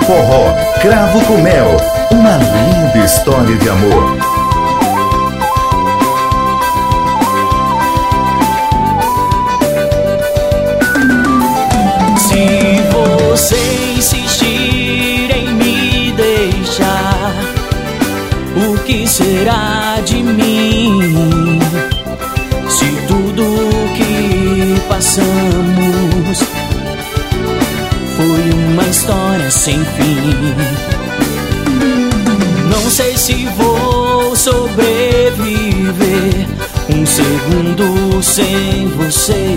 Forró, Cravo com Mel, uma linda história de amor. Se você insistir em me deixar, o que será de mim? Se tudo que passamos foi uma história sem fim. Não sei se vou sobreviver um segundo sem você.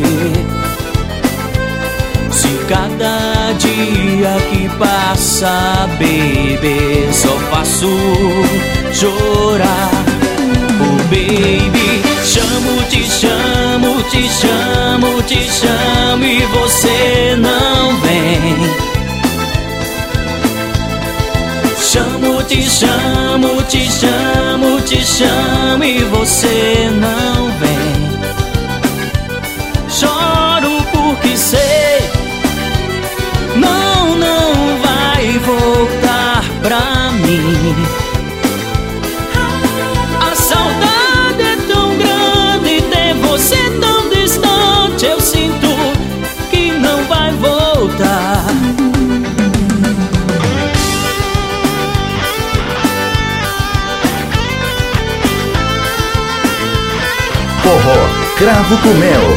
Se cada dia que passa, baby, só faço chorar. Oh baby, te chamo, te chamo, te chamo e você não vem. Te chamo, te chamo, te chamo e você não vem. Choro porque sei, não vai voltar pra mim. A saudade é tão grande, ter você tão distante. Eu sinto que não vai voltar. Forró, Cravo com Mel.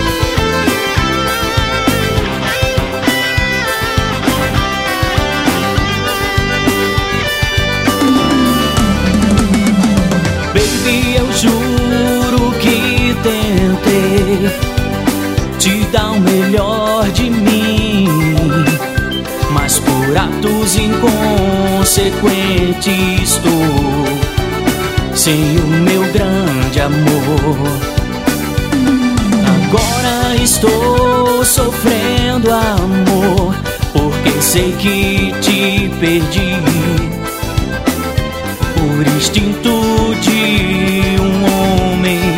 Baby, eu juro que tentei te dar o melhor de mim, mas por atos inconsequentes estou sem o meu grande amor. Agora estou sofrendo amor, porque sei que te perdi. Por instinto de um homem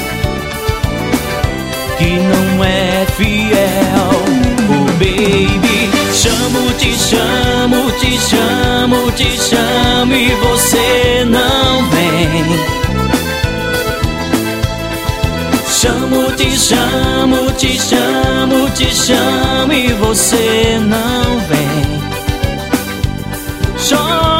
que não é fiel. Oh baby, te chamo, te chamo, te chamo e você não vem. Te chamo, te chamo, te chamo e você não vem. Choro